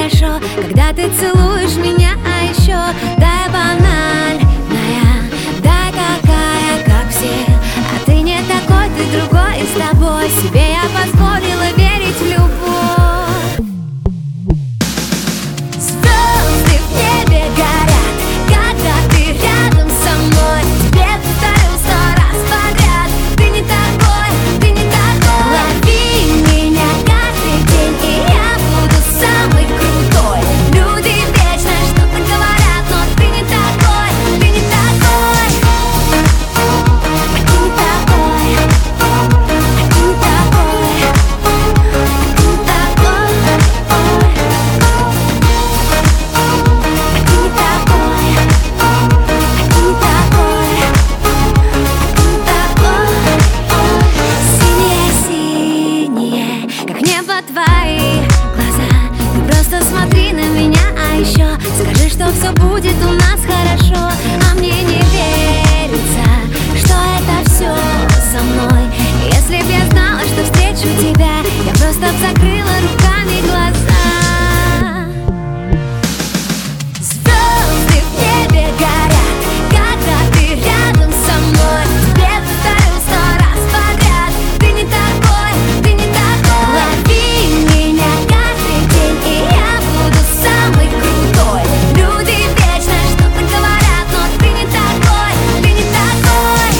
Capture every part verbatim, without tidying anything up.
хорошо, когда ты целуешь меня, а еще дай банальная, дай такая, как все. А ты не такой, ты другой, и с тобой себе я позволила верить в любовь. Звезды в небе горят, когда ты рядом со мной. Тебе повторю сто раз подряд: ты не такой, ты не такой. Лови меня каждый день, и я буду самый крутой. Люди вечно что-то говорят, но ты не такой, ты не такой. Ты не такой, ты не такой, ты не такой. Синие-синие, как небо, твои глаза. Ты просто смотри на меня, а еще скажи, что все будет у нас хорошо. А мне не верится, что это все со мной. Если б я знала, что встречу тебя, я просто б закрыла руками глаза. Звезды в небе горят, когда ты рядом со мной. Тебе повторю сто раз подряд: ты не такой, ты не такой. Лови меня каждый день, и я буду самый крутой. Люди вечно что-то говорят, но ты не такой, ты не такой.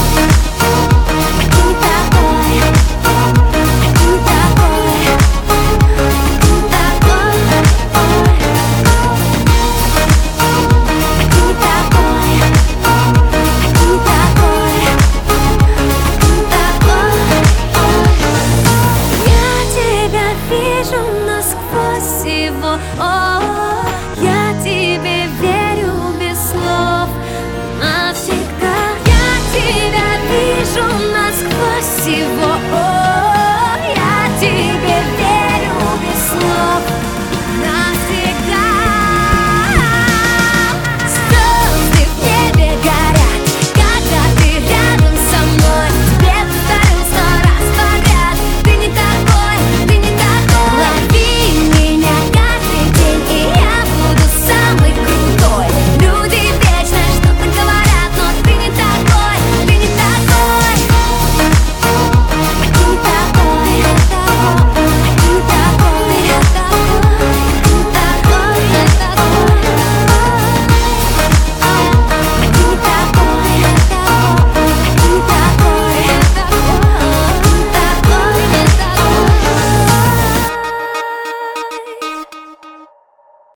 Ты не такой, ты не такой, ты не такой. Я тебя вижу насквозь его. О, я тебе верю без слов навсегда. Я тебя вижу